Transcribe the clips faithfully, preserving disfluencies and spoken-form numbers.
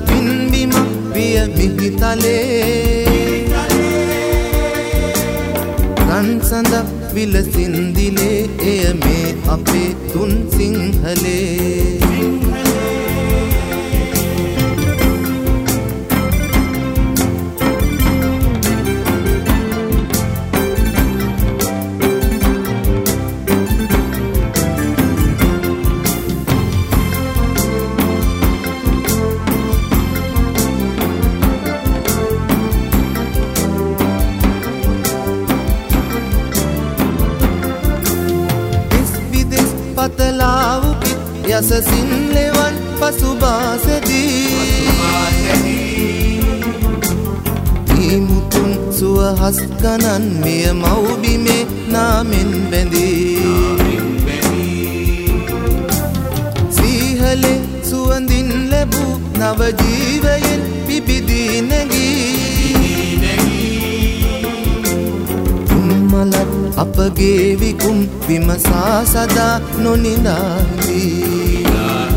පින්බිමක් විය මිහිතලේ රන් සඳක් විලසින්දිලේ එය මේ අපේ තුන් සිංහලේ පතලාවුපිත් යසසින් ලෙවන් පසුබාසදී ඊමුතුන් සුවහස් ගණන් මෙය මව්බිමේ නාමෙන් බැඳී සීහලේ සුවඳින් ලැබූ නව ජීවයෙන් පිබිදී නැගී මලත් අපගේ විකුම් විමසා සදා නොනිදාහිදී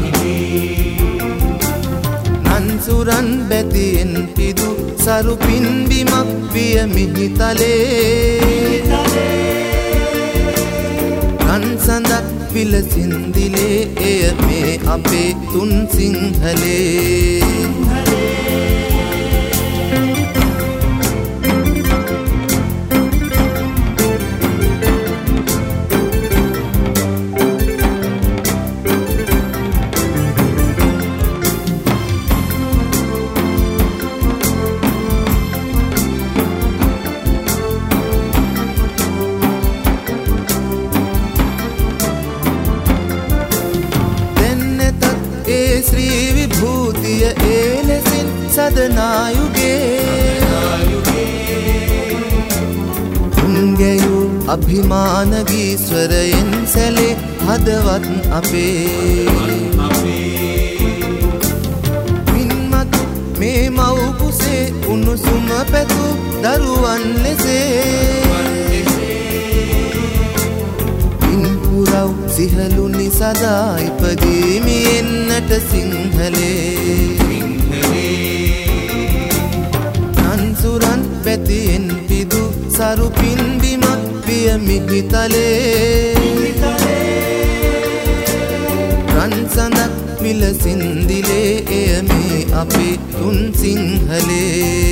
නන්සුරන් බැතියෙන් පිදු සරු පින්බිමක් විය මිහිතලේ රන් සඳක් විලසින්දිලේ එය මේ අපේ තුන් සිංහලේ ශ්‍රී විභූතිය ඒ ලෙසින් සදනායුගේ තුන්ගැයූ අභිමාන ගීස්වරයෙන් සැලේ හදවත් අපේ පින්මතු මේ මව් කුසේ උණුසුම පැතු දරුවන් ලෙසේ පුරව් සිහලුනි සදා ඉපදීමි එන්නට සිංහලේ නන්සුරන් පැතියෙන් පිදු සරු පින්බිමක් විය මිහිතලේ රන් සඳක් විලසින්දිලේ එය මේ අපේ තුන් සිංහලේ